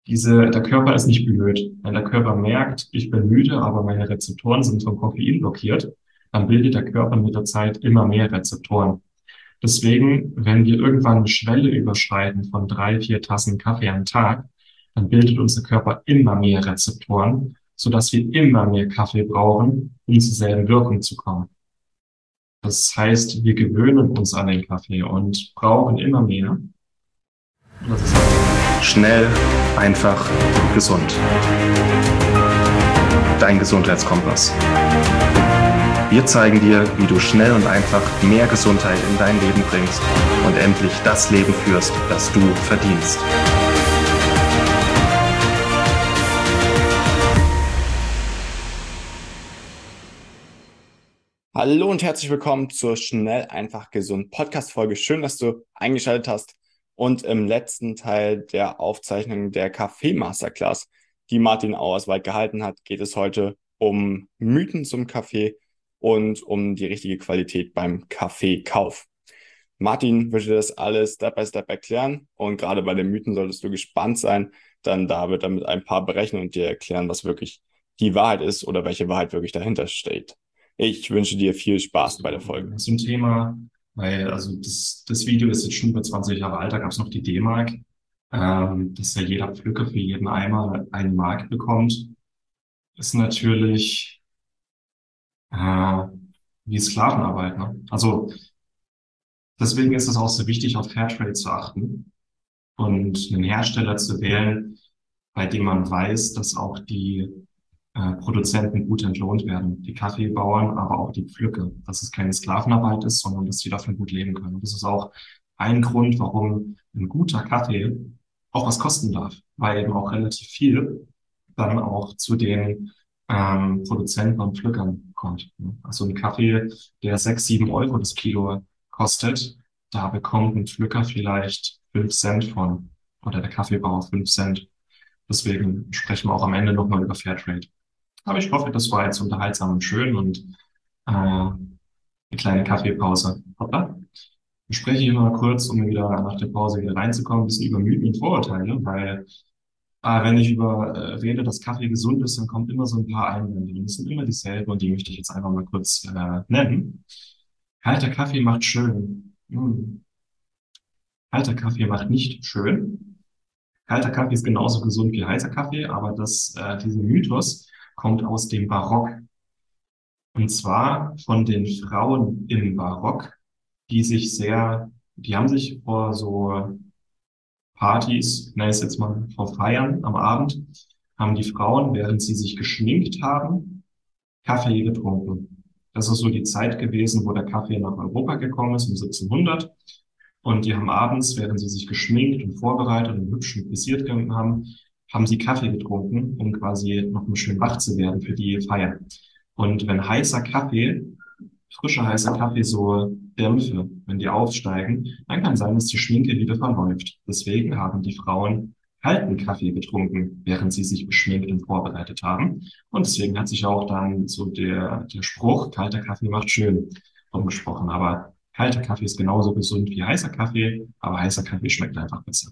Der Körper ist nicht blöd. Wenn der Körper merkt, ich bin müde, aber meine Rezeptoren sind vom Koffein blockiert, dann bildet der Körper mit der Zeit immer mehr Rezeptoren. Deswegen, wenn wir irgendwann eine Schwelle überschreiten von 3, 4 Tassen Kaffee am Tag, dann bildet unser Körper immer mehr Rezeptoren, sodass wir immer mehr Kaffee brauchen, um zur selben Wirkung zu kommen. Das heißt, wir gewöhnen uns an den Kaffee und brauchen immer mehr. Und das ist Schnell, einfach, gesund. Dein Gesundheitskompass. Wir zeigen dir, wie du schnell und einfach mehr Gesundheit in dein Leben bringst und endlich das Leben führst, das du verdienst. Hallo und herzlich willkommen zur Schnell, einfach, gesund Podcast-Folge. Schön, dass du eingeschaltet hast. Und im letzten Teil der Aufzeichnung der Kaffee-Masterclass, die Martin Auerswald gehalten hat, geht es heute um Mythen zum Kaffee und um die richtige Qualität beim Kaffeekauf. Martin wird dir das alles Step by Step erklären und gerade bei den Mythen solltest du gespannt sein, denn da wird er mit ein paar berechnen und dir erklären, was wirklich die Wahrheit ist oder welche Wahrheit wirklich dahinter steht. Ich wünsche dir viel Spaß bei der Folge. so ein Thema, weil also das Video ist jetzt schon über 20 Jahre alt, da gab es noch die D-Mark, dass ja jeder Pflücker für jeden Eimer einen Mark bekommt, ist natürlich wie Sklavenarbeit, ne? Also deswegen ist es auch so wichtig, auf Fairtrade zu achten und einen Hersteller zu wählen, bei dem man weiß, dass auch die Produzenten gut entlohnt werden. Die Kaffeebauern, aber auch die Pflücker. Dass es keine Sklavenarbeit ist, sondern dass die davon gut leben können. Und das ist auch ein Grund, warum ein guter Kaffee auch was kosten darf, weil eben auch relativ viel dann auch zu den Produzenten und Pflückern kommt. Also ein Kaffee, der 6, 7 Euro das Kilo kostet, da bekommt ein Pflücker vielleicht 5 Cent von oder der Kaffeebauer 5 Cent. Deswegen sprechen wir auch am Ende nochmal über Fairtrade. Aber ich hoffe, das war jetzt unterhaltsam und schön und eine kleine Kaffeepause. Hoppla. Ich spreche hier mal kurz, um wieder nach der Pause wieder reinzukommen, ein bisschen über Mythen und Vorurteile, weil wenn ich über rede, dass Kaffee gesund ist, dann kommt immer so ein paar Einwände. Und das sind immer dieselben und die möchte ich jetzt einfach mal kurz nennen. Kalter Kaffee macht schön. Kalter Kaffee macht nicht schön. Kalter Kaffee ist genauso gesund wie heißer Kaffee, aber dieser Mythos kommt aus dem Barock. Und zwar von den Frauen im Barock, die haben sich vor so Partys, nenne ich es jetzt mal, vor Feiern am Abend, haben die Frauen, während sie sich geschminkt haben, Kaffee getrunken. Das ist so die Zeit gewesen, wo der Kaffee nach Europa gekommen ist, um 1700. Und die haben abends, während sie sich geschminkt und vorbereitet und hübsch frisiert haben, haben sie Kaffee getrunken, um quasi noch mal schön wach zu werden für die Feier. Und wenn frischer heißer Kaffee so Dämpfe, wenn die aufsteigen, dann kann sein, dass die Schminke wieder verläuft. Deswegen haben die Frauen kalten Kaffee getrunken, während sie sich beschminkt und vorbereitet haben. Und deswegen hat sich auch dann so der Spruch, kalter Kaffee macht schön, umgesprochen. Aber kalter Kaffee ist genauso gesund wie heißer Kaffee, aber heißer Kaffee schmeckt einfach besser.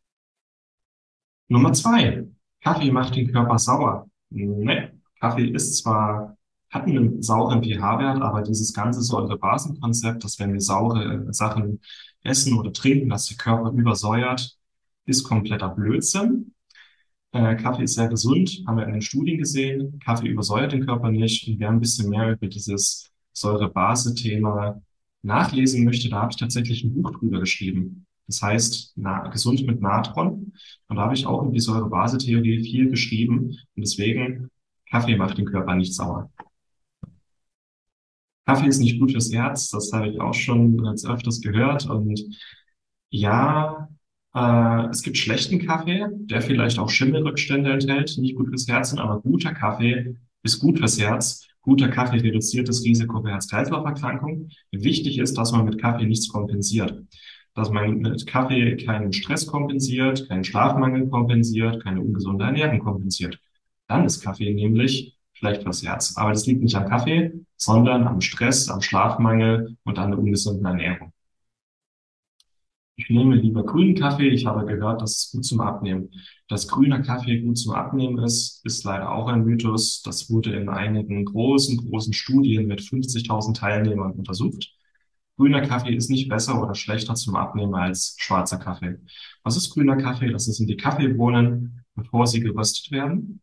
Nummer 2. Kaffee macht den Körper sauer. Ne, Kaffee hat einen sauren pH-Wert, aber dieses ganze Säure-Basen-Konzept, dass wenn wir saure Sachen essen oder trinken, dass der Körper übersäuert, ist kompletter Blödsinn. Kaffee ist sehr gesund, haben wir in den Studien gesehen. Kaffee übersäuert den Körper nicht. Und wer ein bisschen mehr über dieses Säure-Base-Thema nachlesen möchte, da habe ich tatsächlich ein Buch drüber geschrieben. Das heißt, gesund mit Natron. Und da habe ich auch über die Säure-Base-Theorie viel geschrieben. Und deswegen, Kaffee macht den Körper nicht sauer. Kaffee ist nicht gut fürs Herz, das habe ich auch schon als öfters gehört. Und ja, es gibt schlechten Kaffee, der vielleicht auch Schimmelrückstände enthält, nicht gut fürs Herz, aber guter Kaffee ist gut fürs Herz. Guter Kaffee reduziert das Risiko für Herz-Kreislauf-Erkrankungen. Wichtig ist, dass man mit Kaffee nichts kompensiert. Dass man mit Kaffee keinen Stress kompensiert, keinen Schlafmangel kompensiert, keine ungesunde Ernährung kompensiert. Dann ist Kaffee nämlich schlecht fürs Herz. Aber das liegt nicht am Kaffee, sondern am Stress, am Schlafmangel und an der ungesunden Ernährung. Ich nehme lieber grünen Kaffee. Ich habe gehört, das ist gut zum Abnehmen. Dass grüner Kaffee gut zum Abnehmen ist leider auch ein Mythos. Das wurde in einigen großen Studien mit 50.000 Teilnehmern untersucht. Grüner Kaffee ist nicht besser oder schlechter zum Abnehmen als schwarzer Kaffee. Was ist grüner Kaffee? Das sind die Kaffeebohnen, bevor sie geröstet werden.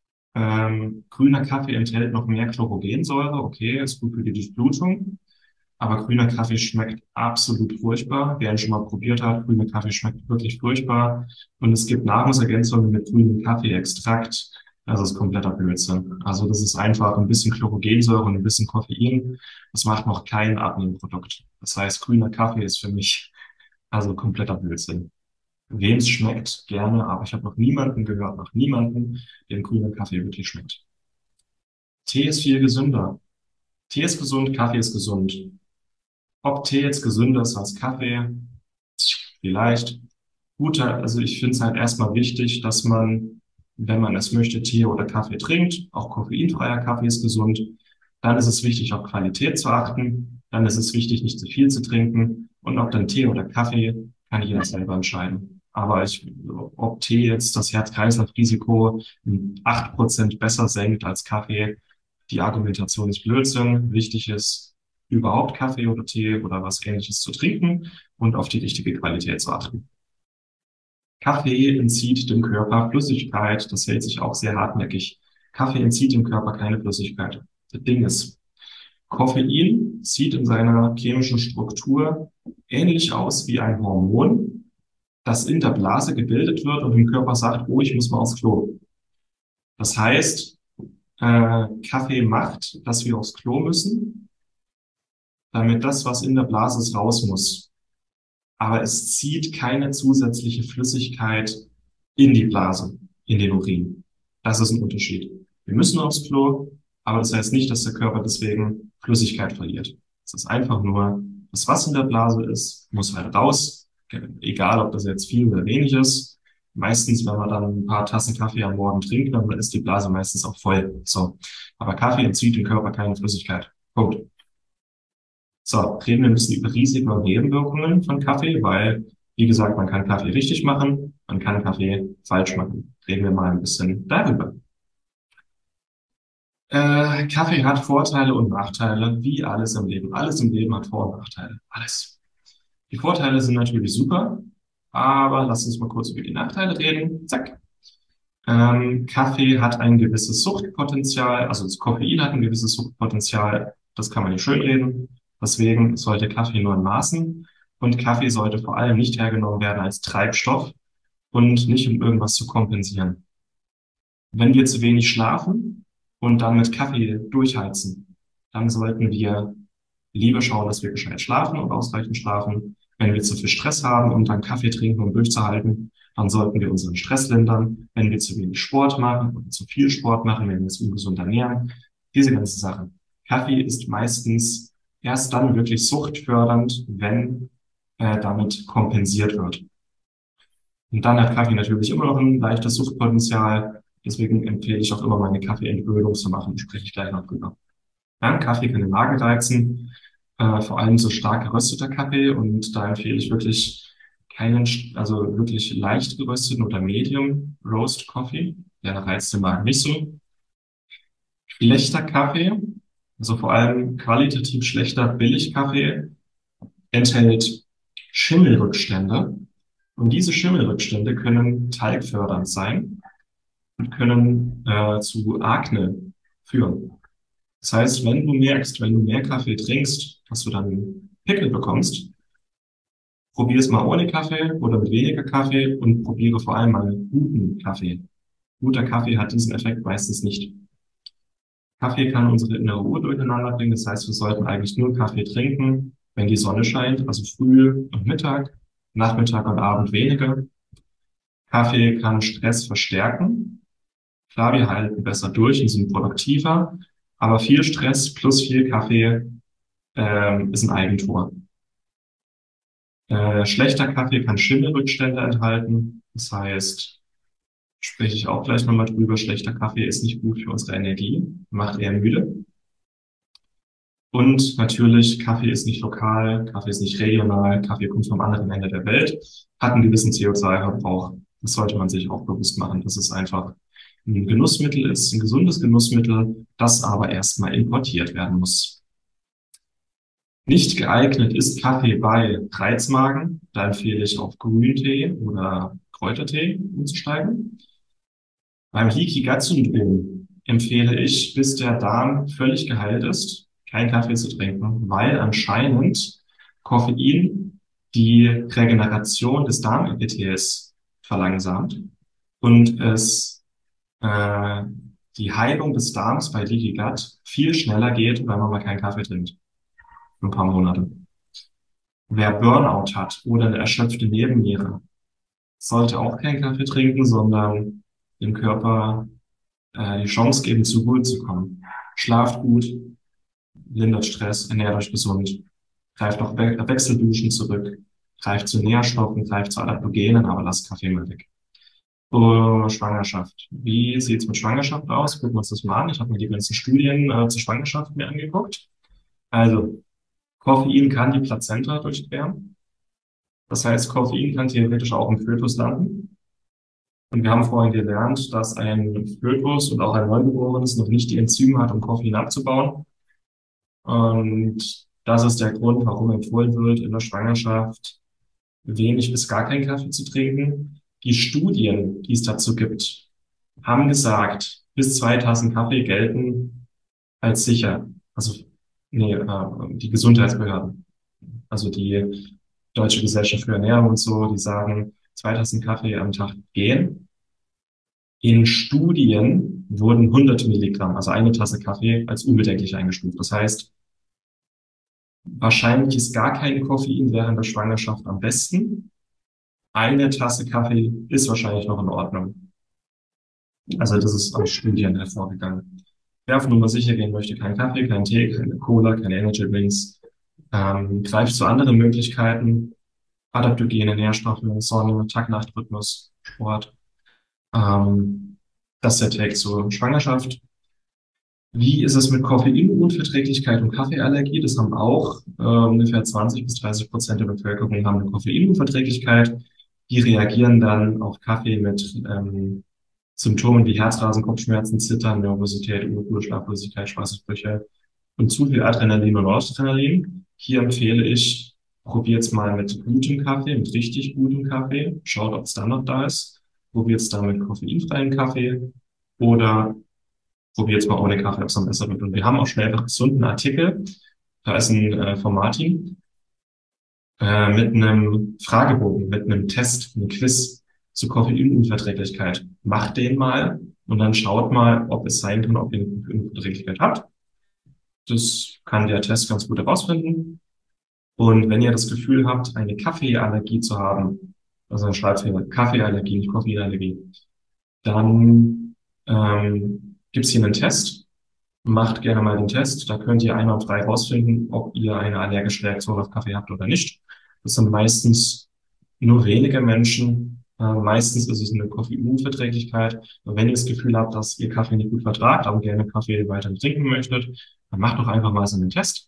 Grüner Kaffee enthält noch mehr Chlorogensäure. Okay, ist gut für die Durchblutung. Aber grüner Kaffee schmeckt absolut furchtbar. Wer ihn schon mal probiert hat, grüner Kaffee schmeckt wirklich furchtbar. Und es gibt Nahrungsergänzungen mit grünem Kaffeeextrakt. Das ist kompletter Blödsinn. Also das ist einfach ein bisschen Chlorogensäure und ein bisschen Koffein. Das macht noch kein Abnehmprodukt. Das heißt, grüner Kaffee ist für mich also kompletter Blödsinn. Wem es schmeckt, gerne, aber ich habe noch niemanden gehört, noch niemanden, dem grüner Kaffee wirklich schmeckt. Tee ist viel gesünder. Tee ist gesund, Kaffee ist gesund. Ob Tee jetzt gesünder ist als Kaffee, vielleicht. Guter, also ich finde es halt erstmal wichtig, dass man, wenn man es möchte, Tee oder Kaffee trinkt. Auch koffeinfreier Kaffee ist gesund. Dann ist es wichtig, auf Qualität zu achten. Dann ist es wichtig, nicht zu viel zu trinken. Und ob dann Tee oder Kaffee, kann jeder selber entscheiden. Aber ob Tee jetzt das Herz-Kreislauf-Risiko um 8% besser senkt als Kaffee, die Argumentation ist Blödsinn. Wichtig ist, überhaupt Kaffee oder Tee oder was Ähnliches zu trinken und auf die richtige Qualität zu achten. Kaffee entzieht dem Körper Flüssigkeit. Das hält sich auch sehr hartnäckig. Kaffee entzieht dem Körper keine Flüssigkeit. Das Ding ist, Koffein sieht in seiner chemischen Struktur ähnlich aus wie ein Hormon, das in der Blase gebildet wird und dem Körper sagt, oh, ich muss mal aufs Klo. Das heißt, Kaffee macht, dass wir aufs Klo müssen, damit das, was in der Blase ist, raus muss. Aber es zieht keine zusätzliche Flüssigkeit in die Blase, in den Urin. Das ist ein Unterschied. Wir müssen aufs Klo, aber das heißt nicht, dass der Körper deswegen Flüssigkeit verliert. Es ist einfach nur, das, was in der Blase ist, muss halt raus. Egal, ob das jetzt viel oder wenig ist. Meistens, wenn man dann ein paar Tassen Kaffee am Morgen trinkt, dann ist die Blase meistens auch voll. So. Aber Kaffee entzieht dem Körper keine Flüssigkeit. Punkt. So, reden wir ein bisschen über Risiken und Nebenwirkungen von Kaffee, weil, wie gesagt, man kann Kaffee richtig machen, man kann Kaffee falsch machen. Reden wir mal ein bisschen darüber. Kaffee hat Vorteile und Nachteile, wie alles im Leben. Alles im Leben hat Vor- und Nachteile. Alles. Die Vorteile sind natürlich super, aber lass uns mal kurz über die Nachteile reden. Zack. Kaffee hat ein gewisses Suchtpotenzial, also das Koffein hat ein gewisses Suchtpotenzial. Das kann man nicht schönreden. Deswegen sollte Kaffee nur in Maßen und Kaffee sollte vor allem nicht hergenommen werden als Treibstoff und nicht um irgendwas zu kompensieren. Wenn wir zu wenig schlafen und dann mit Kaffee durchheizen, dann sollten wir lieber schauen, dass wir gescheit schlafen und ausreichend schlafen. Wenn wir zu viel Stress haben und dann Kaffee trinken, um durchzuhalten, dann sollten wir unseren Stress lindern. Wenn wir zu wenig Sport machen oder zu viel Sport machen, wenn wir uns ungesund ernähren, diese ganzen Sachen. Kaffee ist meistens erst dann wirklich suchtfördernd, wenn damit kompensiert wird. Und dann hat Kaffee natürlich immer noch ein leichtes Suchtpotenzial. Deswegen empfehle ich auch immer mal eine Kaffeeentwöhnung zu machen. Da spreche ich gleich noch drüber. Ja, Kaffee kann den Magen reizen, vor allem so stark gerösteter Kaffee. Und da empfehle ich wirklich keinen, also wirklich leicht gerösteten oder Medium Roast Coffee. Der reizt den Magen nicht so. Schlechter Kaffee, also vor allem qualitativ schlechter Billigkaffee, enthält Schimmelrückstände. Und diese Schimmelrückstände können talgfördernd sein und können zu Akne führen. Das heißt, wenn du merkst, wenn du mehr Kaffee trinkst, dass du dann Pickel bekommst, probier es mal ohne Kaffee oder mit weniger Kaffee und probiere vor allem mal guten Kaffee. Guter Kaffee hat diesen Effekt meistens nicht. Kaffee kann unsere innere Uhr durcheinander bringen. Das heißt, wir sollten eigentlich nur Kaffee trinken, wenn die Sonne scheint, also früh und Mittag, Nachmittag und Abend weniger. Kaffee kann Stress verstärken. Klar, wir halten besser durch und sind produktiver, aber viel Stress plus viel Kaffee ist ein Eigentor. Schlechter Kaffee kann Schimmelrückstände enthalten. Das heißt, spreche ich auch gleich nochmal drüber, schlechter Kaffee ist nicht gut für unsere Energie, macht eher müde. Und natürlich, Kaffee ist nicht lokal, Kaffee ist nicht regional, Kaffee kommt vom anderen Ende der Welt, hat einen gewissen CO2-Verbrauch. Das sollte man sich auch bewusst machen, dass es einfach ein Genussmittel ist, ein gesundes Genussmittel, das aber erstmal importiert werden muss. Nicht geeignet ist Kaffee bei Reizmagen. Da empfehle ich auf Grüntee oder Kräutertee umzusteigen. Beim Leaky Gut Syndrom empfehle ich, bis der Darm völlig geheilt ist, keinen Kaffee zu trinken, weil anscheinend Koffein die Regeneration des Darmepithels verlangsamt und es äh, die Heilung des Darms bei Leaky Gut viel schneller geht, wenn man mal keinen Kaffee trinkt. Für ein paar Monate. Wer Burnout hat oder eine erschöpfte Nebenniere, sollte auch keinen Kaffee trinken, sondern dem Körper die Chance geben, zur Ruhe zu kommen. Schlaft gut, lindert Stress, ernährt euch gesund, greift auf Wechselduschen zurück, greift zu Nährstoffen, greift zu Adaptogenen, aber lasst Kaffee mal weg. Schwangerschaft. Wie sieht's mit Schwangerschaft aus? Gucken wir uns das mal an. Ich habe mir die ganzen Studien zur Schwangerschaft mir angeguckt. Also, Koffein kann die Plazenta durchqueren. Das heißt, Koffein kann theoretisch auch im Fötus landen. Und wir haben vorhin gelernt, dass ein Fötus und auch ein Neugeborenes noch nicht die Enzyme hat, um Koffein abzubauen. Und das ist der Grund, warum empfohlen wird, in der Schwangerschaft wenig bis gar keinen Kaffee zu trinken. Die Studien, die es dazu gibt, haben gesagt, bis 2 Tassen Kaffee gelten als sicher. Also, die Gesundheitsbehörden, also die Deutsche Gesellschaft für Ernährung und so, die sagen, 2 Tassen Kaffee am Tag gehen. In Studien wurden 100 Milligramm, also eine Tasse Kaffee, als unbedenklich eingestuft. Das heißt, wahrscheinlich ist gar kein Koffein während der Schwangerschaft am besten. Eine Tasse Kaffee ist wahrscheinlich noch in Ordnung. Also das ist aus Studien hervorgegangen. Wer auf Nummer sicher gehen möchte, kein Kaffee, kein Tee, keine Cola, keine Energy Drinks, greift zu anderen Möglichkeiten, Adaptogene, Nährstoffe, Sonne, Tag-Nacht-Rhythmus, Sport. Das ist der Take zur Schwangerschaft. Wie ist es mit Koffeinunverträglichkeit und Kaffeeallergie? Das haben auch ungefähr 20-30% der Bevölkerung haben eine Koffeinunverträglichkeit. Die reagieren dann auf Kaffee mit Symptomen wie Herzrasen, Kopfschmerzen, Zittern, Nervosität, Unruhe, Schlaflosigkeit, Schweißausbrüche und zu viel Adrenalin und Noradrenalin. Hier empfehle ich, probiert's mal mit gutem Kaffee, mit richtig gutem Kaffee. Schaut, ob es dann noch da ist. Probiert's dann mit koffeinfreiem Kaffee oder probiert's mal ohne Kaffee, ob es dann besser wird. Und wir haben auch schnell einfach gesunden Artikel. Da ist ein von Martin mit einem Fragebogen, mit einem Test, einem Quiz zur Koffeinunverträglichkeit. Macht den mal und dann schaut mal, ob es sein kann, ob ihr eine Koffeinunverträglichkeit habt. Das kann der Test ganz gut herausfinden. Und wenn ihr das Gefühl habt, eine Kaffeeallergie zu haben, also ein Schreibfehler, Kaffeeallergie, nicht Koffeinallergie, dann gibt's hier einen Test. Macht gerne mal den Test. Da könnt ihr einwandfrei rausfinden, ob ihr eine allergische Reaktion auf Kaffee habt oder nicht. Das sind meistens nur wenige Menschen. Meistens ist es eine Koffeinunverträglichkeit. Und wenn ihr das Gefühl habt, dass ihr Kaffee nicht gut vertragt, aber gerne Kaffee weiter trinken möchtet, dann macht doch einfach mal so einen Test.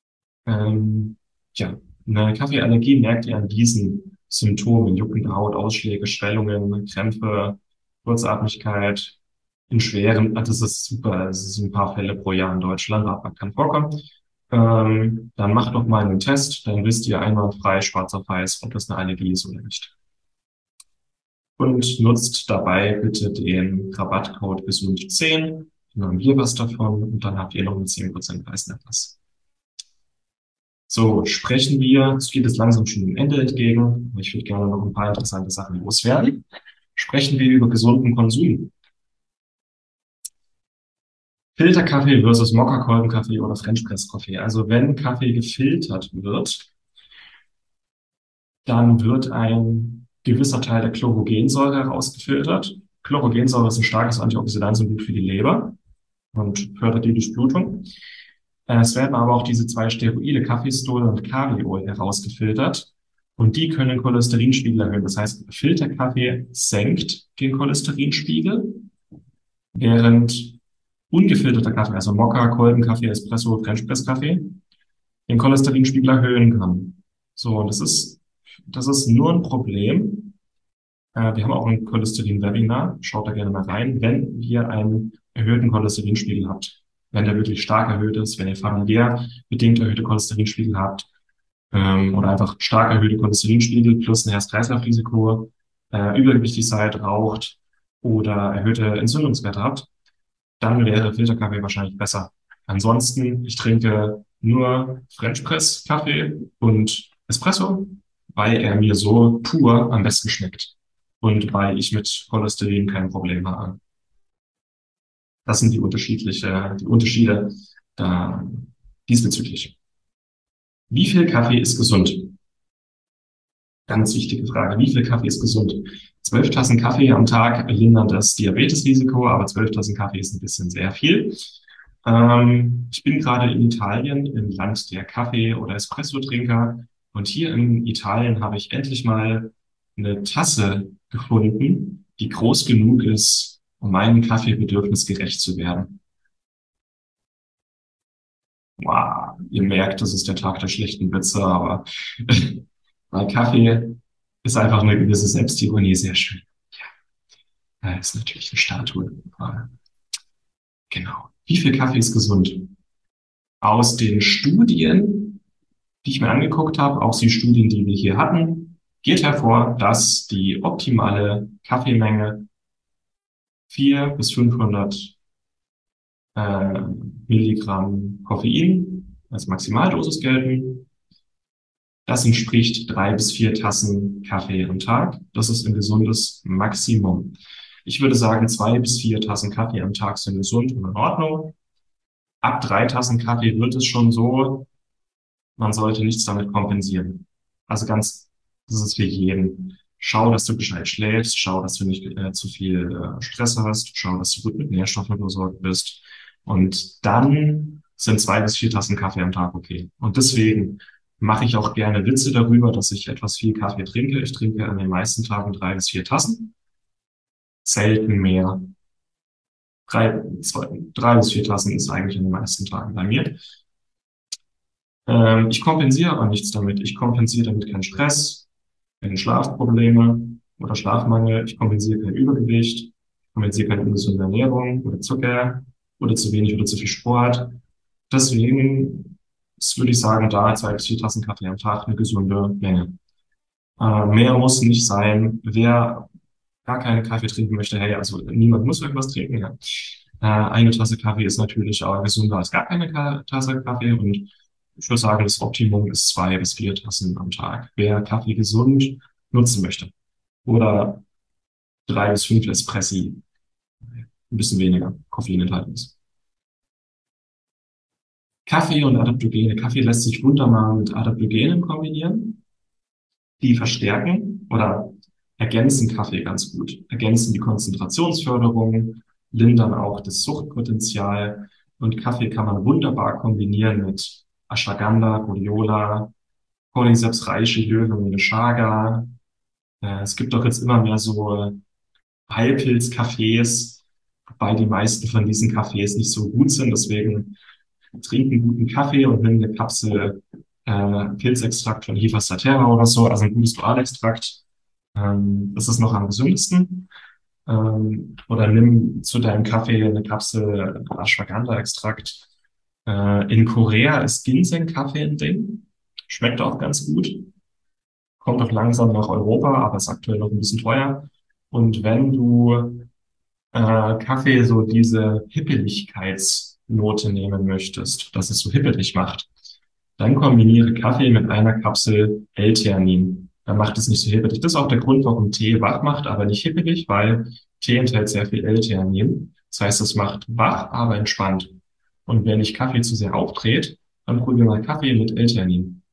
Ja, eine Kaffeeallergie merkt ihr an diesen Symptomen: juckende Haut, Ausschläge, Schwellungen, Krämpfe, Kurzatmigkeit. In schweren, das ist super, es ist ein paar Fälle pro Jahr in Deutschland, aber kann vorkommen. Dann macht doch mal einen Test, dann wisst ihr einwandfrei, schwarz auf weiß, ob das eine Allergie ist oder nicht. Und nutzt dabei bitte den Rabattcode gesund10, dann haben wir was davon und dann habt ihr noch einen 10% Preisnachlass. So, sprechen wir, es geht jetzt langsam schon dem Ende entgegen, aber ich würde gerne noch ein paar interessante Sachen loswerden. Sprechen wir über gesunden Konsum. Filterkaffee versus Mokkakolbenkaffee oder French Press Kaffee. Also wenn Kaffee gefiltert wird, dann wird ein gewisser Teil der Chlorogensäure herausgefiltert. Chlorogensäure ist ein starkes Antioxidant und gut für die Leber und fördert die Durchblutung. Es werden aber auch diese 2 Steroide, Kaffeestol und Kaviol, herausgefiltert. Und die können den Cholesterinspiegel erhöhen. Das heißt, Filterkaffee senkt den Cholesterinspiegel, während ungefilterter Kaffee, also Mokka, Kolbenkaffee, Espresso, French Press Kaffee, den Cholesterinspiegel erhöhen kann. So, und das ist nur ein Problem. Wir haben auch ein Cholesterin-Webinar. Schaut da gerne mal rein, wenn ihr einen erhöhten Cholesterinspiegel habt. Wenn der wirklich stark erhöht ist, wenn ihr familiär bedingt erhöhte Cholesterinspiegel habt, oder einfach stark erhöhte Cholesterinspiegel plus ein Herz-Kreislauf-Risiko, übergewichtig seid, raucht oder erhöhte Entzündungswerte habt, dann wäre Filterkaffee wahrscheinlich besser. Ansonsten, ich trinke nur French Press Kaffee und Espresso, weil er mir so pur am besten schmeckt und weil ich mit Cholesterin kein Problem habe. Das sind die Unterschiede da diesbezüglich. Wie viel Kaffee ist gesund? Ganz wichtige Frage. Wie viel Kaffee ist gesund? 12 Tassen Kaffee am Tag lindern das Diabetesrisiko, aber 12 Tassen Kaffee ist ein bisschen sehr viel. Ich bin gerade in Italien, im Land der Kaffee- oder Espresso-Trinker. Und hier in Italien habe ich endlich mal eine Tasse gefunden, die groß genug ist, um meinem Kaffeebedürfnis gerecht zu werden. Wow, ihr merkt, das ist der Tag der schlechten Witze, aber bei Kaffee ist einfach eine gewisse Selbstironie sehr schön. Ja, da ist natürlich eine Statue. Genau. Wie viel Kaffee ist gesund? Aus den Studien, die ich mir angeguckt habe, auch die Studien, die wir hier hatten, geht hervor, dass die optimale Kaffeemenge 400 bis 500 Milligramm Koffein als Maximaldosis gelten. Das entspricht 3 bis 4 Tassen Kaffee am Tag. Das ist ein gesundes Maximum. Ich würde sagen, 2 bis 4 Tassen Kaffee am Tag sind gesund und in Ordnung. Ab 3 Tassen Kaffee wird es schon so, man sollte nichts damit kompensieren. Also das ist für jeden. Schau, dass du gescheit schläfst, schau, dass du nicht zu viel Stress hast, schau, dass du gut mit Nährstoffen versorgt bist. Und dann sind 2 bis 4 Tassen Kaffee am Tag okay. Und deswegen mache ich auch gerne Witze darüber, dass ich etwas viel Kaffee trinke. Ich trinke an den meisten Tagen 3 bis 4 Tassen. Selten mehr. 3 bis 4 Tassen ist eigentlich an den meisten Tagen bei mir. Ich kompensiere aber nichts damit. Ich kompensiere damit keinen Stress, keine Schlafprobleme oder Schlafmangel. Ich kompensiere kein Übergewicht. Ich kompensiere keine ungesunde Ernährung oder Zucker oder zu wenig oder zu viel Sport. Deswegen würde ich sagen, da 2 bis 4 Tassen Kaffee am Tag eine gesunde Menge. Mehr muss nicht sein. Wer gar keine Kaffee trinken möchte, hey, also niemand muss irgendwas trinken. Ja. Eine Tasse Kaffee ist natürlich auch gesünder als gar keine Tasse Kaffee und ich würde sagen, das Optimum ist 2 bis 4 Tassen am Tag. Wer Kaffee gesund nutzen möchte. Oder 3 bis 5 Espressi, ein bisschen weniger Koffein enthalten ist. Kaffee und Adaptogene. Kaffee lässt sich wunderbar mit Adaptogenen kombinieren. Die verstärken oder ergänzen Kaffee ganz gut. Ergänzen die Konzentrationsförderung, lindern auch das Suchtpotenzial. Und Kaffee kann man wunderbar kombinieren mit Ashwagandha, Rhodiola, Cordyceps reishi, Löwenzahn, Chaga. Es gibt doch jetzt immer mehr so Heilpilz-Cafés, wobei die meisten von diesen Cafés nicht so gut sind. Deswegen trinken guten Kaffee und nimm eine Kapsel Pilzextrakt von Hifas sativa oder so, also ein gutes Dualextrakt. Das ist noch am gesündesten. Oder nimm zu deinem Kaffee eine Kapsel Ashwagandha-Extrakt. In Korea ist Ginseng-Kaffee ein Ding. Schmeckt auch ganz gut. Kommt auch langsam nach Europa, aber ist aktuell noch ein bisschen teuer. Und wenn du Kaffee so diese Hippeligkeitsnote nehmen möchtest, dass es so hippelig macht, dann kombiniere Kaffee mit einer Kapsel L-Theanin. Dann macht es nicht so hippelig. Das ist auch der Grund, warum Tee wach macht, aber nicht hippelig, weil Tee enthält sehr viel L-Theanin. Das heißt, es macht wach, aber entspannt. Und wenn dich Kaffee zu sehr aufdreht, dann probier mal Kaffee mit L-Theanin.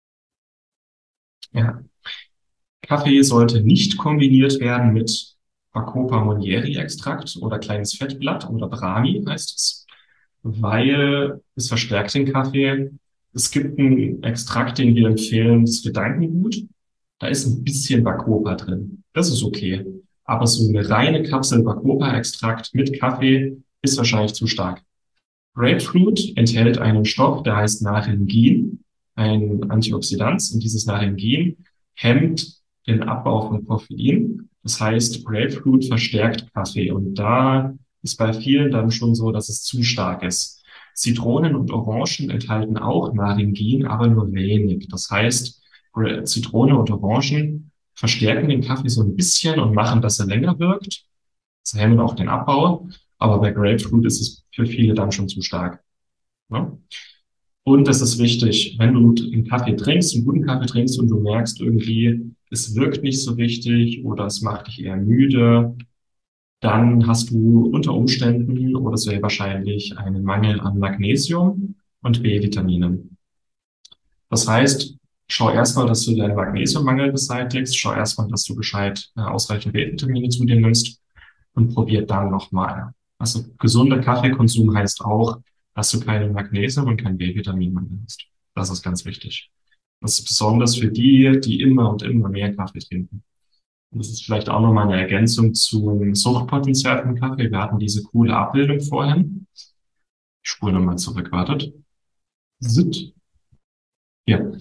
Ja. Kaffee sollte nicht kombiniert werden mit Bacopa Monnieri-Extrakt oder kleines Fettblatt oder Brahmi heißt es, weil es verstärkt den Kaffee. Es gibt einen Extrakt, den wir empfehlen, das Gedankengut. Da ist ein bisschen Bacopa drin. Das ist okay. Aber so eine reine Kapsel Bacopa-Extrakt mit Kaffee ist wahrscheinlich zu stark. Grapefruit enthält einen Stoff, der heißt Naringin, ein Antioxidant. Und dieses Naringin hemmt den Abbau von Koffein. Das heißt, Grapefruit verstärkt Kaffee. Und da ist bei vielen dann schon so, dass es zu stark ist. Zitronen und Orangen enthalten auch Naringin, aber nur wenig. Das heißt, Zitrone und Orangen verstärken den Kaffee so ein bisschen und machen, dass er länger wirkt. Sie hemmen auch den Abbau. Aber bei Grapefruit ist es für viele dann schon zu stark. Ja? Und das ist wichtig, wenn du einen Kaffee trinkst, einen guten Kaffee trinkst und du merkst irgendwie, es wirkt nicht so richtig oder es macht dich eher müde, dann hast du unter Umständen oder sehr wahrscheinlich einen Mangel an Magnesium und B-Vitaminen. Das heißt, schau erstmal, dass du deinen Magnesiummangel beseitigst, schau erstmal, dass du gescheit ausreichend B-Vitamine zu dir nimmst und probier dann nochmal. Also gesunder Kaffeekonsum heißt auch, dass du keine Magnesium und kein B-Vitamin hast. Das ist ganz wichtig. Das ist besonders für die, die immer und immer mehr Kaffee trinken. Und das ist vielleicht auch nochmal eine Ergänzung zum Suchtpotenzial von Kaffee. Wir hatten diese coole Abbildung vorhin. Ich spule nochmal zurück, wartet. Sit. Ja.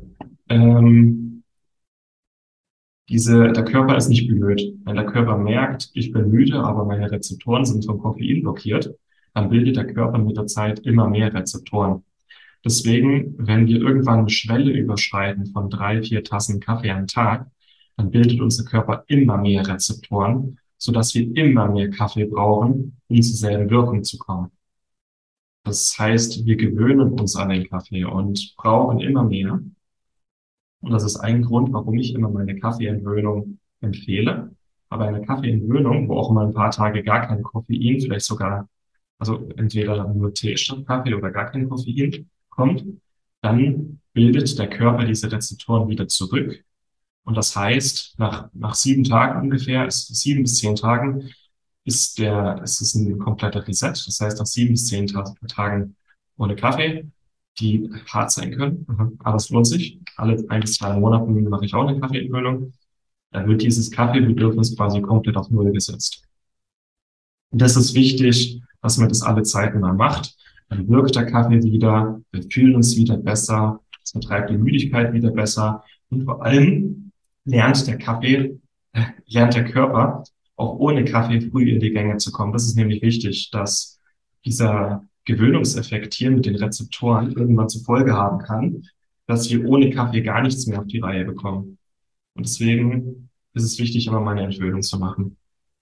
Der Körper ist nicht blöd. Wenn der Körper merkt, ich bin müde, aber meine Rezeptoren sind vom Koffein blockiert, dann bildet der Körper mit der Zeit immer mehr Rezeptoren. Deswegen, wenn wir irgendwann eine Schwelle überschreiten von 3, 4 Tassen Kaffee am Tag, dann bildet unser Körper immer mehr Rezeptoren, sodass wir immer mehr Kaffee brauchen, um zur selben Wirkung zu kommen. Das heißt, wir gewöhnen uns an den Kaffee und brauchen immer mehr. Und das ist ein Grund, warum ich immer meine Kaffeeentwöhnung empfehle. Aber eine Kaffeeentwöhnung, wo auch mal ein paar Tage gar kein Koffein, vielleicht sogar, also entweder nur Tee statt Kaffee oder gar kein Koffein kommt, dann bildet der Körper diese Rezeptoren wieder zurück. Und das heißt, nach 7 Tagen ungefähr, 7 bis 10 Tagen, ist es ein kompletter Reset. Das heißt, nach 7 bis 10 Tagen ohne Kaffee, die hart sein können, aber es lohnt sich. Alle 1 bis 2 Monaten mache ich auch eine Kaffeeentwöhnung. Dann wird dieses Kaffeebedürfnis quasi komplett auf Null gesetzt. Und das ist wichtig, dass man das alle Zeiten mal macht. Dann wirkt der Kaffee wieder, wir fühlen uns wieder besser, es vertreibt die Müdigkeit wieder besser und vor allem lernt der Körper auch ohne Kaffee früh in die Gänge zu kommen. Das ist nämlich wichtig, dass dieser Gewöhnungseffekt hier mit den Rezeptoren irgendwann zur Folge haben kann, dass wir ohne Kaffee gar nichts mehr auf die Reihe bekommen. Und deswegen ist es wichtig, immer mal eine Entwöhnung zu machen.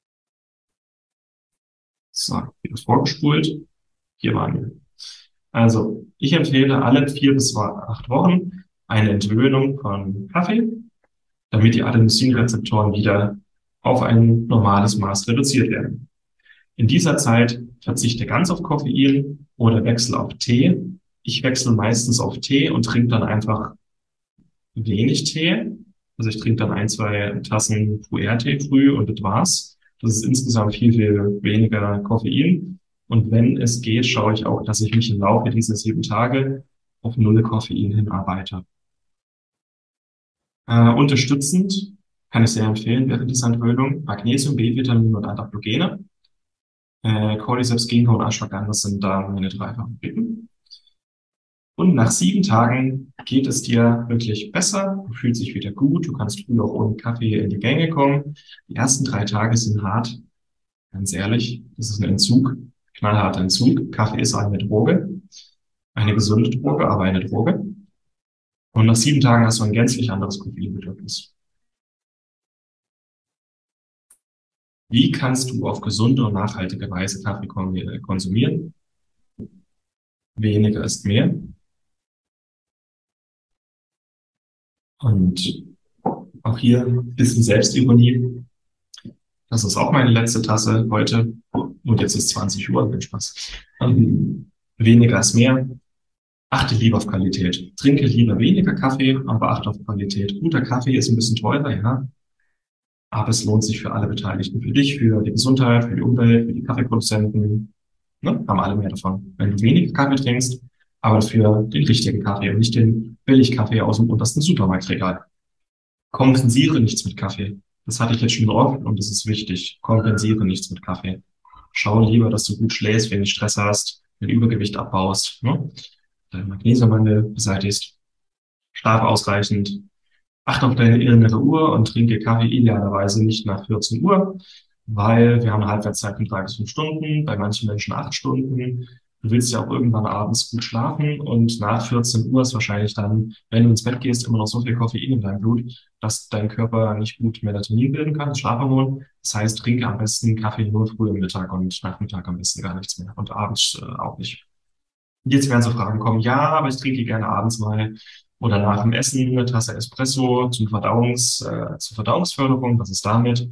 So, wieder vorgespult. Hier waren wir. Also, ich empfehle alle 4 bis 8 Wochen eine Entwöhnung von Kaffee, damit die Adenosinrezeptoren wieder auf ein normales Maß reduziert werden. In dieser Zeit verzichte ganz auf Koffein oder wechsle auf Tee. Ich wechsle meistens auf Tee und trinke dann einfach wenig Tee. Also ich trinke dann 1, 2 Tassen Pu'er-Tee früh und das war's. Das ist insgesamt viel, viel weniger Koffein. Und wenn es geht, schaue ich auch, dass ich mich im Laufe dieser 7 Tage auf 0 Koffein hinarbeite. Unterstützend kann ich sehr empfehlen während dieser Entwöhnung Magnesium, B-Vitamin und Adaptogene. Cordyceps, Ginkgo und Ashwagandha sind da meine 3 Favoriten. Und nach 7 Tagen geht es dir wirklich besser. Du fühlst dich wieder gut. Du kannst früh auch ohne Kaffee in die Gänge kommen. Die ersten 3 Tage sind hart. Ganz ehrlich, das ist ein Entzug. Knallharter Entzug. Kaffee ist eine Droge. Eine gesunde Droge, aber eine Droge. Und nach 7 Tagen hast du ein gänzlich anderes Koffeinbedürfnis. Wie kannst du auf gesunde und nachhaltige Weise Kaffee konsumieren? Weniger ist mehr. Und auch hier ein bisschen Selbstironie. Das ist auch meine letzte Tasse heute. Und jetzt ist 20 Uhr, kein Spaß. Weniger ist mehr. Achte lieber auf Qualität. Trinke lieber weniger Kaffee, aber achte auf Qualität. Guter Kaffee ist ein bisschen teurer, ja. Aber es lohnt sich für alle Beteiligten. Für dich, für die Gesundheit, für die Umwelt, für die Kaffeeproduzenten. Ne? Haben alle mehr davon. Wenn du weniger Kaffee trinkst, aber für den richtigen Kaffee und nicht den Billigkaffee aus dem untersten Supermarktregal. Kompensiere nichts mit Kaffee. Das hatte ich jetzt schon oft und das ist wichtig. Kompensiere nichts mit Kaffee. schau lieber, dass du gut schläfst, wenig Stress hast, dein Übergewicht abbaust, ne? Deinen Magnesiummangel beseitigst, schlaf ausreichend, achte auf deine innere Uhr und trinke Kaffee idealerweise nicht nach 14 Uhr, weil wir haben eine Halbwertszeit von 3 bis 5 Stunden, bei manchen Menschen 8 Stunden. Du willst ja auch irgendwann abends gut schlafen und nach 14 Uhr ist wahrscheinlich dann, wenn du ins Bett gehst, immer noch so viel Koffein in deinem Blut, dass dein Körper nicht gut Melatonin bilden kann, das Schlafhormon. Das heißt, trinke am besten Kaffee nur früh am Mittag und Nachmittag am besten gar nichts mehr und abends auch nicht. Jetzt werden so Fragen kommen, ja, aber ich trinke gerne abends mal oder nach dem Essen eine Tasse Espresso zur Verdauungsförderung. Was ist damit?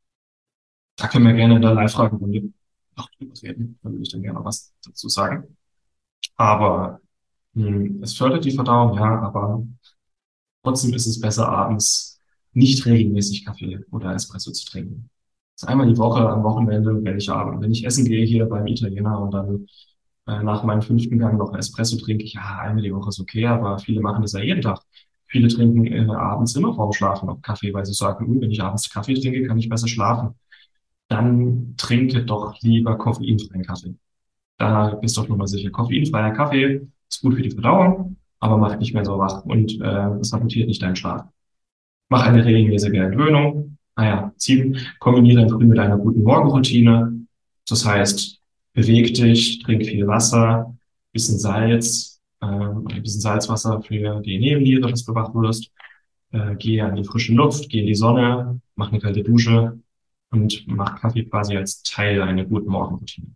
Da können wir gerne in der Live-Fragerunde noch drüber reden. Da würde ich dann gerne noch was dazu sagen. Aber es fördert die Verdauung, ja, aber trotzdem ist es besser, abends nicht regelmäßig Kaffee oder Espresso zu trinken. Das ist einmal die Woche am Wochenende, wenn ich essen gehe hier beim Italiener und dann nach meinem 5. Gang noch ein Espresso trinke ich, ja, einmal die Woche ist okay, aber viele machen das ja jeden Tag. Viele trinken abends immer vorm Schlafen noch Kaffee, weil sie sagen, wenn ich abends Kaffee trinke, kann ich besser schlafen. Dann trinke doch lieber koffeinfreien Kaffee. Da bist du doch nur mal sicher. Koffeinfreier Kaffee ist gut für die Verdauung, aber macht nicht mehr so wach und es sabotiert nicht deinen Schlaf. Mach eine regelmäßige Entwöhnung. 7. Kombiniere dann früh mit einer guten Morgenroutine. Das heißt, beweg dich, trink viel Wasser, bisschen Salz, ein bisschen Salzwasser für die Nebenniere, dass du wach wirst. Geh an die frische Luft, geh in die Sonne, mach eine kalte Dusche und mach Kaffee quasi als Teil einer guten Morgenroutine.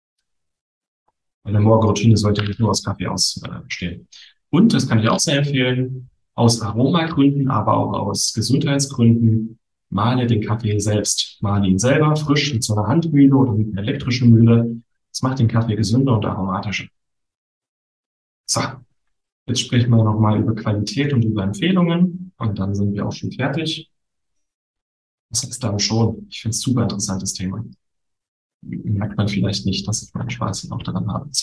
Eine Morgenroutine sollte nicht nur aus Kaffee bestehen. Und, das kann ich auch sehr empfehlen, aus Aromagründen, aber auch aus Gesundheitsgründen, male den Kaffee selbst. Male ihn selber frisch mit so einer Handmühle oder mit einer elektrischen Mühle. Das macht den Kaffee gesünder und aromatischer. So, jetzt sprechen wir nochmal über Qualität und über Empfehlungen und dann sind wir auch schon fertig. Das heißt dann schon, ich finde es super interessantes Thema. Merkt man vielleicht nicht, dass ich meinen Spaß auch daran habe.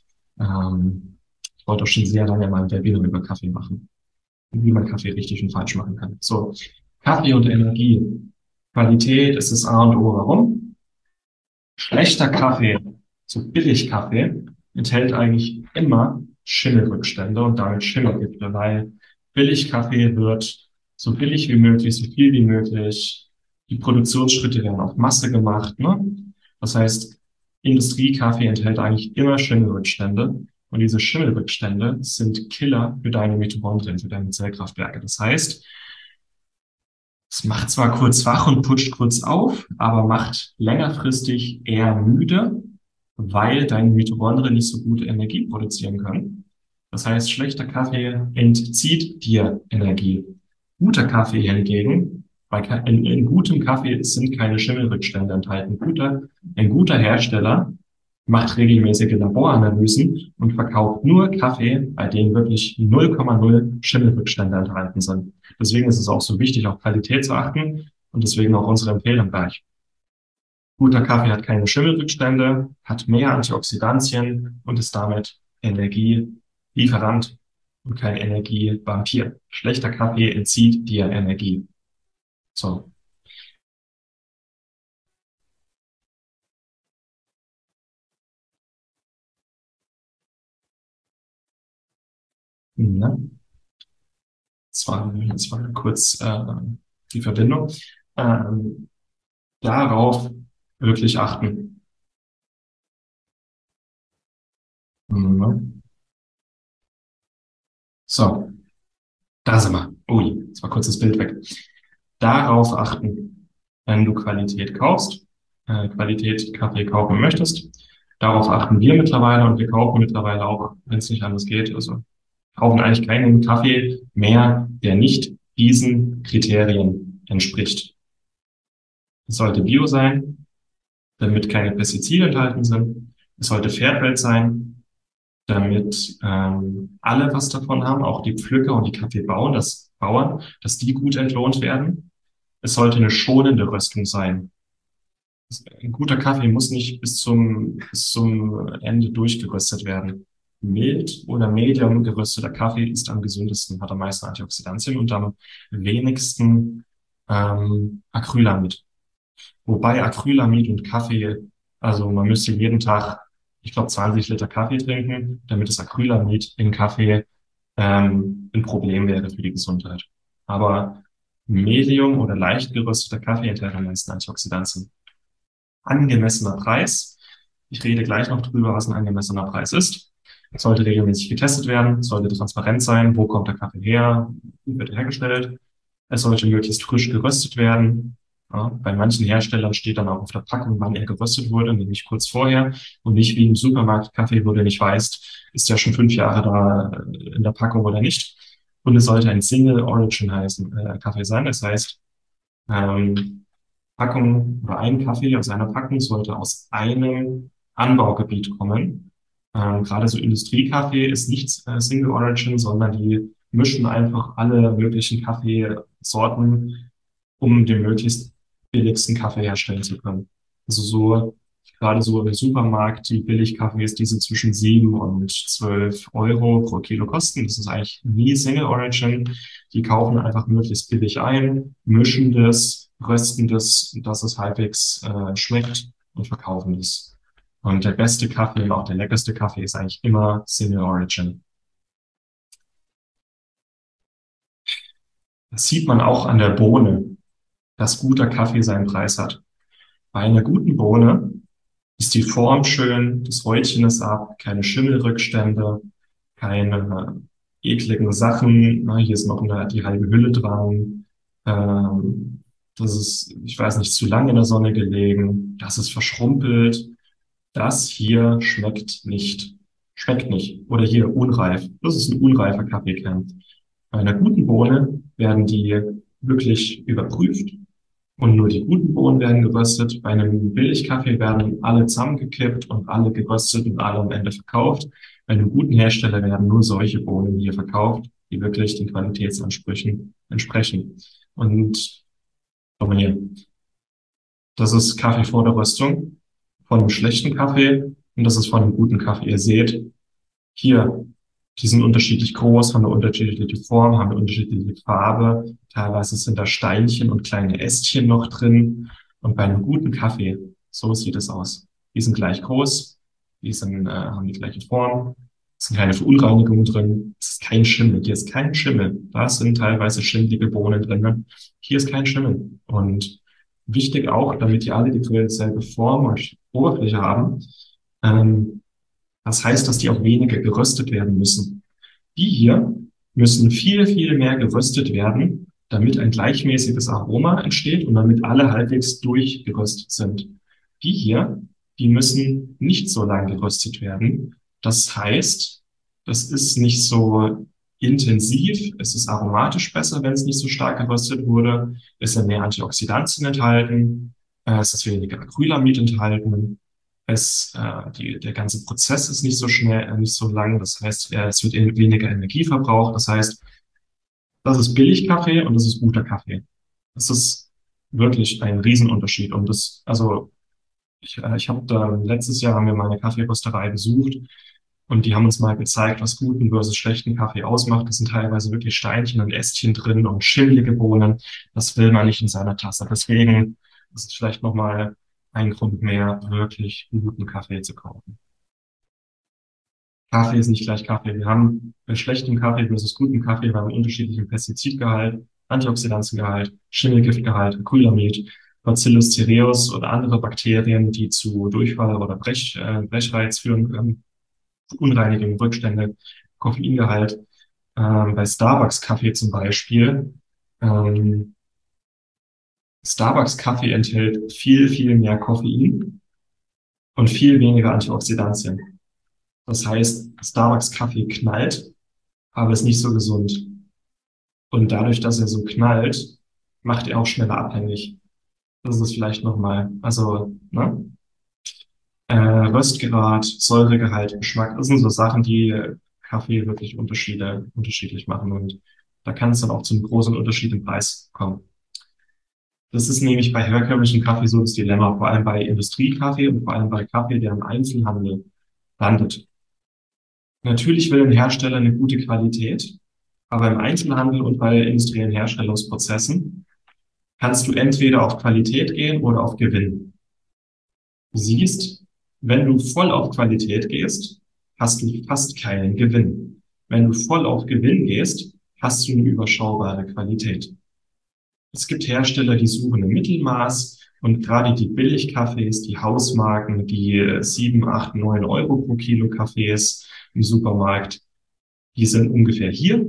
Ich wollte auch schon sehr lange mal ein Webinar über Kaffee machen. Wie man Kaffee richtig und falsch machen kann. So, Kaffee und Energie. Qualität ist das A und O. Warum? Schlechter Kaffee, so Billigkaffee, enthält eigentlich immer Schimmelrückstände und damit Schimmelgifte, weil Billigkaffee wird so billig wie möglich, so viel wie möglich. Die Produktionsschritte werden auf Masse gemacht, ne? Das heißt, Industriekaffee enthält eigentlich immer Schimmelrückstände. Und diese Schimmelrückstände sind Killer für deine Mitochondrien, für deine Zellkraftwerke. Das heißt, es macht zwar kurz wach und putscht kurz auf, aber macht längerfristig eher müde, weil deine Mitochondrien nicht so gut Energie produzieren können. Das heißt, schlechter Kaffee entzieht dir Energie. Guter Kaffee hingegen, in gutem Kaffee sind keine Schimmelrückstände enthalten. Ein guter Hersteller macht regelmäßige Laboranalysen und verkauft nur Kaffee, bei dem wirklich 0,0 Schimmelrückstände enthalten sind. Deswegen ist es auch so wichtig, auf Qualität zu achten und deswegen auch unsere Empfehlung gleich. Guter Kaffee hat keine Schimmelrückstände, hat mehr Antioxidantien und ist damit Energielieferant und kein Energievampir. Schlechter Kaffee entzieht dir Energie. So. Ja. Das war kurz die Verbindung. Darauf wirklich achten. Mhm. So, da sind wir. Ui, jetzt war kurz das Bild weg. Darauf achten, wenn du Qualität kaufst, Qualität Kaffee kaufen möchtest. Darauf achten wir mittlerweile und wir kaufen mittlerweile auch, wenn es nicht anders geht. Also kaufen eigentlich keinen Kaffee mehr, der nicht diesen Kriterien entspricht. Es sollte Bio sein, damit keine Pestizide enthalten sind. Es sollte Fairtrade sein, damit alle was davon haben, auch die Pflücker und die Kaffeebauern, dass die gut entlohnt werden. Es sollte eine schonende Röstung sein. Ein guter Kaffee muss nicht bis zum Ende durchgeröstet werden. Mild oder medium gerösteter Kaffee ist am gesündesten, hat am meisten Antioxidantien und am wenigsten Acrylamid. Wobei Acrylamid und Kaffee Also man müsste jeden Tag, ich glaube, 20 Liter Kaffee trinken, damit das Acrylamid in Kaffee ein Problem wäre für die Gesundheit. Aber Medium oder leicht gerösteter Kaffee enthält am meisten Antioxidantien. Angemessener Preis. Ich rede gleich noch drüber, was ein angemessener Preis ist. Sollte regelmäßig getestet werden, sollte transparent sein, wo kommt der Kaffee her, wie wird er hergestellt. Es sollte möglichst frisch geröstet werden. Ja, bei manchen Herstellern steht dann auch auf der Packung, wann er geröstet wurde, nämlich kurz vorher und nicht wie im Supermarkt Kaffee, wo du nicht weißt, ist der schon 5 Jahre da in der Packung oder nicht. Und es sollte ein Single Origin Kaffee sein. Das heißt, ähm, Packung oder ein Kaffee aus einer Packung sollte aus einem Anbaugebiet kommen. Gerade so Industriekaffee ist nicht Single Origin, sondern die mischen einfach alle möglichen Kaffeesorten, um den möglichst billigsten Kaffee herstellen zu können. Also so, gerade so im Supermarkt, die Billigkaffees, die so zwischen 7 und 12 € pro Kilo kosten. Das ist eigentlich nie Single Origin. Die kaufen einfach möglichst billig ein, mischen das, rösten das, dass es halbwegs schmeckt und verkaufen das. Und der beste Kaffee und auch der leckerste Kaffee ist eigentlich immer Single Origin. Das sieht man auch an der Bohne, dass guter Kaffee seinen Preis hat. Bei einer guten Bohne ist die Form schön, das Häutchen ist ab, keine Schimmelrückstände, keine ekligen Sachen. Na, hier ist noch die halbe Hülle dran. Das ist, ich weiß nicht, zu lange in der Sonne gelegen. Das ist verschrumpelt. Das hier schmeckt nicht. Schmeckt nicht. Oder hier unreif. Das ist ein unreifer Kaffeekern. Bei einer guten Bohne werden die wirklich überprüft und nur die guten Bohnen werden geröstet. Bei einem Billigkaffee werden alle zusammengekippt und alle geröstet und alle am Ende verkauft. Bei einem guten Hersteller werden nur solche Bohnen hier verkauft, die wirklich den Qualitätsansprüchen entsprechen. Und schau mal hier. Das ist Kaffee vor der Röstung von einem schlechten Kaffee und das ist von einem guten Kaffee. Ihr seht hier, die sind unterschiedlich groß, haben eine unterschiedliche Form, haben eine unterschiedliche Farbe. Teilweise sind da Steinchen und kleine Ästchen noch drin. Und bei einem guten Kaffee, so sieht es aus. Die sind gleich groß, haben die gleiche Form. Es sind keine Verunreinigungen drin. Es ist kein Schimmel. Hier ist kein Schimmel. Da sind teilweise schimmelige Bohnen drin. Hier ist kein Schimmel. Und wichtig auch, damit die alle dieselbe Form und Oberfläche haben, das heißt, dass die auch weniger geröstet werden müssen. Die hier müssen viel, viel mehr geröstet werden, damit ein gleichmäßiges Aroma entsteht und damit alle halbwegs durchgeröstet sind. Die hier, die müssen nicht so lang geröstet werden. Das heißt, das ist nicht so intensiv. Es ist aromatisch besser, wenn es nicht so stark geröstet wurde. Es sind mehr Antioxidantien enthalten. Es ist weniger Acrylamid enthalten. Der ganze Prozess ist nicht so schnell, nicht so lang. Das heißt, es wird weniger Energie verbraucht. Das heißt, das ist Billigkaffee und das ist guter Kaffee. Das ist wirklich ein Riesenunterschied. Und ich habe da letztes Jahr haben wir mal eine Kaffeerösterei besucht und die haben uns mal gezeigt, was guten versus schlechten Kaffee ausmacht. Das sind teilweise wirklich Steinchen und Ästchen drin und schimmelige Bohnen. Das will man nicht in seiner Tasse. Deswegen ist es vielleicht nochmal ein Grund mehr, wirklich guten Kaffee zu kaufen. Kaffee ist nicht gleich Kaffee. Wir haben bei schlechtem Kaffee versus gutem Kaffee, wir haben einen unterschiedlichen Pestizidgehalt, Antioxidantiengehalt, Schimmelgiftgehalt, Acrylamid, Bacillus cereus oder andere Bakterien, die zu Durchfall oder Brechreiz führen können, Unreinigung, Rückstände, Koffeingehalt. Bei Starbucks-Kaffee zum Beispiel. Starbucks-Kaffee enthält viel, viel mehr Koffein und viel weniger Antioxidantien. Das heißt, Starbucks-Kaffee knallt, aber ist nicht so gesund. Und dadurch, dass er so knallt, macht er auch schneller abhängig. Das ist vielleicht nochmal, also, ne? Röstgrad, Säuregehalt, Geschmack, das sind so Sachen, die Kaffee wirklich unterschiedlich machen. Und da kann es dann auch zu einem großen Unterschied im Preis kommen. Das ist nämlich bei herkömmlichen Kaffee so das Dilemma, vor allem bei Industriekaffee und vor allem bei Kaffee, der im Einzelhandel landet. Natürlich will ein Hersteller eine gute Qualität, aber im Einzelhandel und bei industriellen Herstellungsprozessen kannst du entweder auf Qualität gehen oder auf Gewinn. Du siehst, wenn du voll auf Qualität gehst, hast du fast keinen Gewinn. Wenn du voll auf Gewinn gehst, hast du eine überschaubare Qualität. Es gibt Hersteller, die suchen ein Mittelmaß und gerade die Billigkaffees, die Hausmarken, die 7, 8, 9 Euro pro Kilo Kaffees im Supermarkt, die sind ungefähr hier.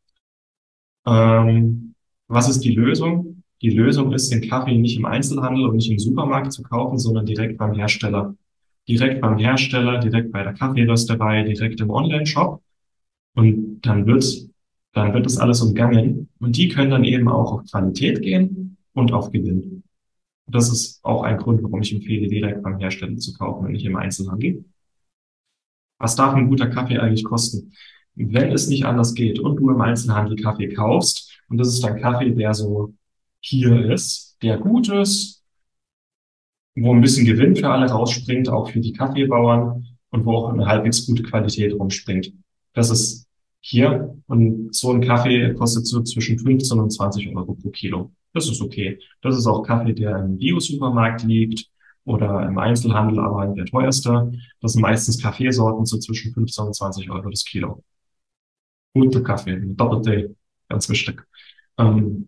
Was ist die Lösung? Die Lösung ist, den Kaffee nicht im Einzelhandel und nicht im Supermarkt zu kaufen, sondern direkt beim Hersteller. Direkt beim Hersteller, direkt bei der Kaffeerösterei, direkt im Online-Shop. Und dann wird das alles umgangen. Und die können dann eben auch auf Qualität gehen und auf Gewinn. Das ist auch ein Grund, warum ich empfehle, direkt beim Hersteller zu kaufen und nicht im Einzelhandel. Was darf ein guter Kaffee eigentlich kosten? Wenn es nicht anders geht und du im Einzelhandel Kaffee kaufst, und das ist ein Kaffee, der so hier ist, der gut ist, wo ein bisschen Gewinn für alle rausspringt, auch für die Kaffeebauern und wo auch eine halbwegs gute Qualität rumspringt. Das ist hier und so ein Kaffee kostet so zwischen 15 und 20 Euro pro Kilo. Das ist okay. Das ist auch Kaffee, der im Bio-Supermarkt liegt oder im Einzelhandel, aber halt der teuerste. Das sind meistens Kaffeesorten so zwischen 15 und 20 Euro das Kilo. Guter Kaffee, doppelte, ganz wichtig. Ähm,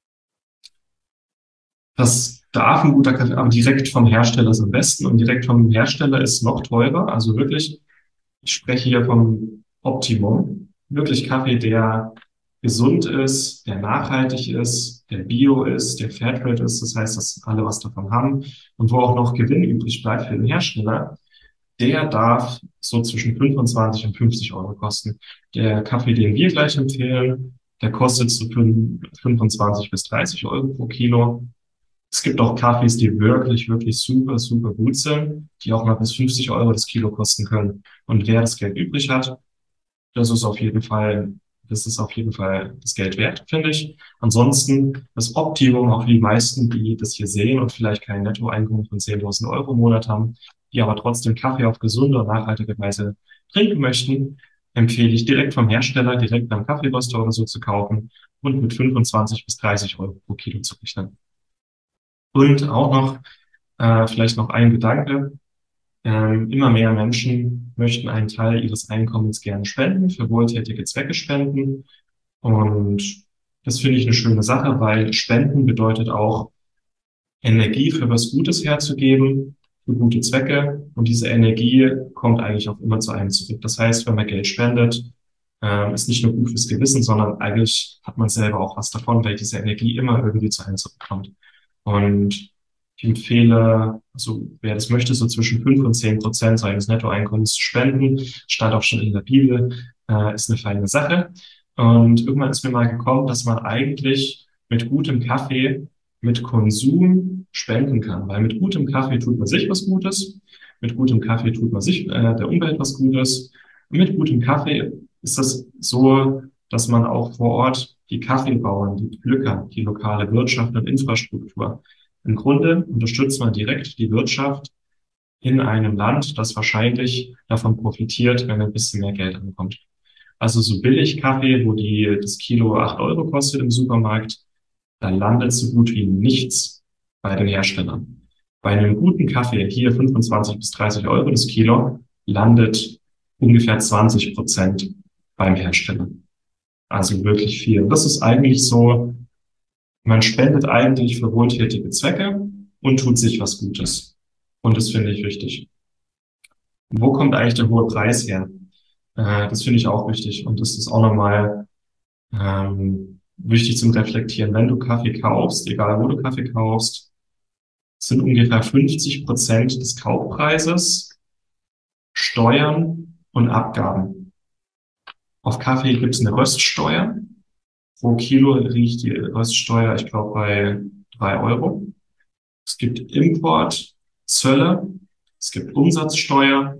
Das darf ein guter Kaffee, aber direkt vom Hersteller ist am besten und direkt vom Hersteller ist noch teurer. Also wirklich, ich spreche hier vom Optimum. Wirklich Kaffee, der gesund ist, der nachhaltig ist, der Bio ist, der Fairtrade ist. Das heißt, dass alle was davon haben und wo auch noch Gewinn übrig bleibt für den Hersteller. Der darf so zwischen 25 und 50 Euro kosten. Der Kaffee, den wir gleich empfehlen, der kostet so 25 bis 30 Euro pro Kilo. Es gibt auch Kaffees, die wirklich, wirklich super, super gut sind, die auch mal bis 50 Euro das Kilo kosten können. Und wer das Geld übrig hat, das ist auf jeden Fall, das ist auf jeden Fall das Geld wert, finde ich. Ansonsten das Optimum, auch für die meisten, die das hier sehen und vielleicht kein Nettoeinkommen von 10.000 Euro im Monat haben, die aber trotzdem Kaffee auf gesunde und nachhaltige Weise trinken möchten, empfehle ich direkt vom Hersteller, direkt beim Kaffeeröster oder so zu kaufen und mit 25 bis 30 Euro pro Kilo zu rechnen. Und auch noch, vielleicht noch ein Gedanke. Immer mehr Menschen möchten einen Teil ihres Einkommens gerne spenden, für wohltätige Zwecke spenden. Und das finde ich eine schöne Sache, weil Spenden bedeutet auch, Energie für was Gutes herzugeben, für gute Zwecke. Und diese Energie kommt eigentlich auch immer zu einem zurück. Das heißt, wenn man Geld spendet, ist nicht nur gut fürs Gewissen, sondern eigentlich hat man selber auch was davon, weil diese Energie immer irgendwie zu einem zurückkommt. Und ich empfehle, also wer das möchte, so zwischen 5 und 10% seines Nettoeinkommens zu spenden, stand auch schon in der Bibel, ist eine feine Sache. Und irgendwann ist mir mal gekommen, dass man eigentlich mit gutem Kaffee, mit Konsum spenden kann. Weil mit gutem Kaffee tut man sich was Gutes, mit gutem Kaffee tut man sich der Umwelt was Gutes. Und mit gutem Kaffee ist das so, dass man auch vor Ort die Kaffeebauern, die Pflücker, die lokale Wirtschaft und Infrastruktur. Im Grunde unterstützt man direkt die Wirtschaft in einem Land, das wahrscheinlich davon profitiert, wenn ein bisschen mehr Geld ankommt. Also so billig Kaffee, wo das Kilo 8 Euro kostet im Supermarkt, da landet so gut wie nichts bei den Herstellern. Bei einem guten Kaffee, hier 25 bis 30 Euro das Kilo, landet ungefähr 20% beim Hersteller. Also wirklich viel. Und das ist eigentlich so, man spendet eigentlich für wohltätige Zwecke und tut sich was Gutes. Und das finde ich wichtig. Wo kommt eigentlich der hohe Preis her? Das finde ich auch wichtig. Und das ist auch nochmal wichtig zum Reflektieren. Wenn du Kaffee kaufst, egal wo du Kaffee kaufst, sind ungefähr 50% des Kaufpreises Steuern und Abgaben. Auf Kaffee gibt es eine Röststeuer. Pro Kilo liegt die Röststeuer, ich glaube, bei 3 Euro. Es gibt Importzölle, es gibt Umsatzsteuer.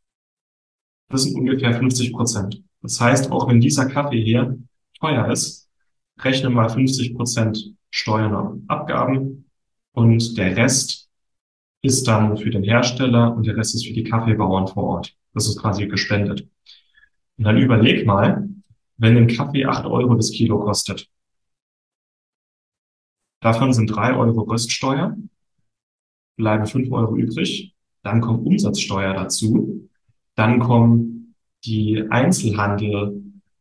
Das sind ungefähr 50%. Das heißt, auch wenn dieser Kaffee hier teuer ist, rechne mal 50% Steuern und Abgaben und der Rest ist dann für den Hersteller und der Rest ist für die Kaffeebauern vor Ort. Das ist quasi gespendet. Und dann überleg mal, wenn ein Kaffee 8 Euro das Kilo kostet, davon sind 3 Euro Röststeuer, bleiben 5 Euro übrig. dann kommt Umsatzsteuer dazu, dann kommen die Einzelhandel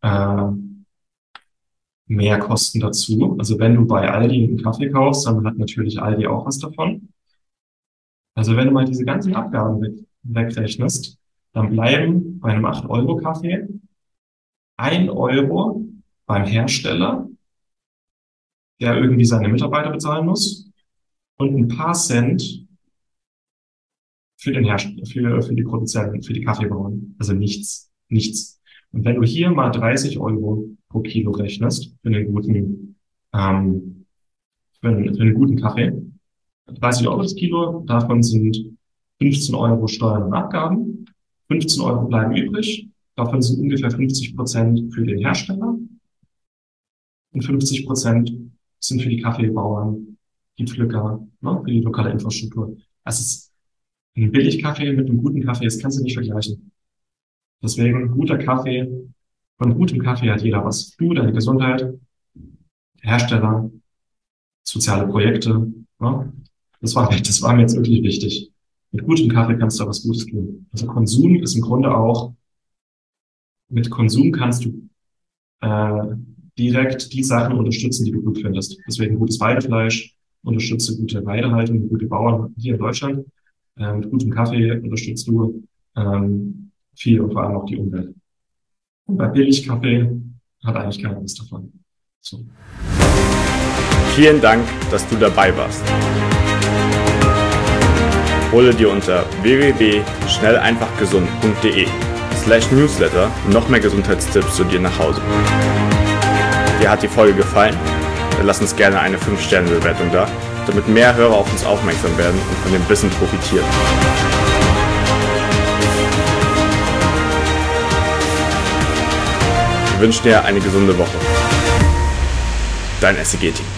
Mehrkosten dazu. Also wenn du bei Aldi einen Kaffee kaufst, dann hat natürlich Aldi auch was davon. Also wenn du mal diese ganzen Abgaben wegrechnest, dann bleiben bei einem 8-Euro-Kaffee 1 Euro beim Hersteller, der irgendwie seine Mitarbeiter bezahlen muss, und ein paar Cent für den für die Produzenten, für die Kaffeebauern. Also nichts. Und wenn du hier mal 30 Euro pro Kilo rechnest, für einen guten, für einen guten Kaffee, 30 Euro das Kilo, davon sind 15 Euro Steuern und Abgaben, 15 Euro bleiben übrig, davon sind ungefähr 50% für den Hersteller und 50% sind für die Kaffeebauern, die Pflücker, ne, für die lokale Infrastruktur. Das ist ein Billigkaffee mit einem guten Kaffee, das kannst du nicht vergleichen. Deswegen guter Kaffee, von gutem Kaffee hat jeder was. Du, deine Gesundheit, der Hersteller, soziale Projekte, ne? Das war mir jetzt wirklich wichtig. Mit gutem Kaffee kannst du da was Gutes tun. Also Konsum ist im Grunde auch, mit Konsum kannst du direkt die Sachen unterstützen, die du gut findest. Deswegen gutes Weidefleisch, unterstütze gute Weidehaltung, gute Bauern hier in Deutschland. Mit gutem Kaffee unterstützt du viel und vor allem auch die Umwelt. Und bei Billigkaffee hat eigentlich keiner was davon. So. Vielen Dank, dass du dabei warst. Hole dir unter www.schnelleinfachgesund.de/newsletter noch mehr Gesundheitstipps zu dir nach Hause. Dir hat die Folge gefallen? Dann lass uns gerne eine 5-Sterne-Bewertung da, damit mehr Hörer auf uns aufmerksam werden und von dem Wissen profitieren. Wir wünschen dir eine gesunde Woche. Dein SEG-Team.